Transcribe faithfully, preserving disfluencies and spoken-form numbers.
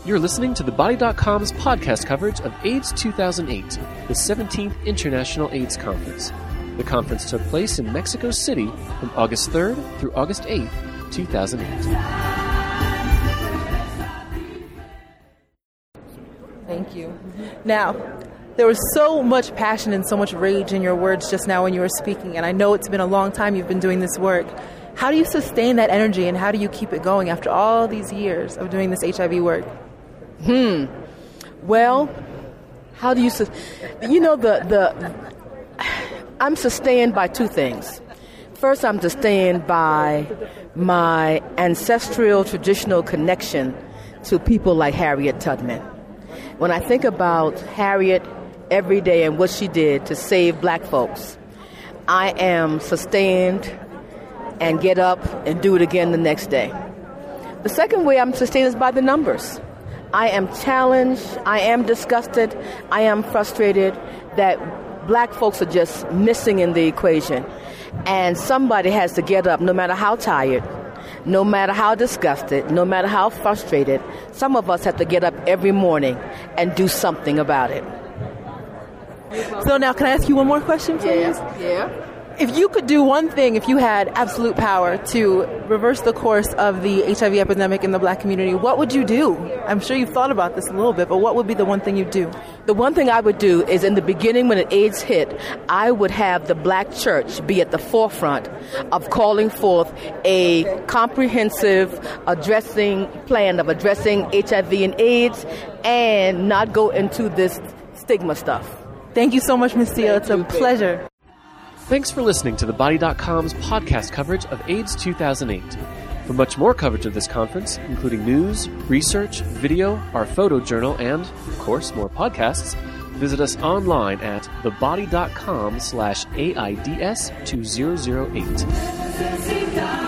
You're listening to the Body dot com's podcast coverage of AIDS two thousand eight, the seventeenth International AIDS Conference. The conference took place in Mexico City from August third through August eighth, two thousand eight. Thank you. Now, there was so much passion and so much rage in your words just now when you were speaking, and I know it's been a long time you've been doing this work. How do you sustain that energy, and how do you keep it going after all these years of doing this H I V work? Hmm. Well, how do you, su- you know, the, the, I'm sustained by two things. First, I'm sustained by my ancestral traditional connection to people like Harriet Tubman. When I think about Harriet every day and what she did to save black folks, I am sustained and get up and do it again the next day. The second way I'm sustained is by the numbers. I am challenged, I am disgusted, I am frustrated that black folks are just missing in the equation. And somebody has to get up, no matter how tired, no matter how disgusted, no matter how frustrated. Some of us have to get up every morning and do something about it. So now, can I ask you one more question, please? Yeah. yeah. If you could do one thing, if you had absolute power to reverse the course of the H I V epidemic in the black community, what would you do? I'm sure you've thought about this a little bit, but what would be the one thing you'd do? The one thing I would do is in the beginning when AIDS hit, I would have the black church be at the forefront of calling forth a comprehensive addressing plan of addressing H I V and AIDS and not go into this stigma stuff. Thank you so much, Miz Seal. It's a pleasure. Thanks for listening to the Body dot com's podcast coverage of AIDS two thousand eight. For much more coverage of this conference, including news, research, video, our photo journal, and, of course, more podcasts, visit us online at the body dot com slash AIDS two thousand eight.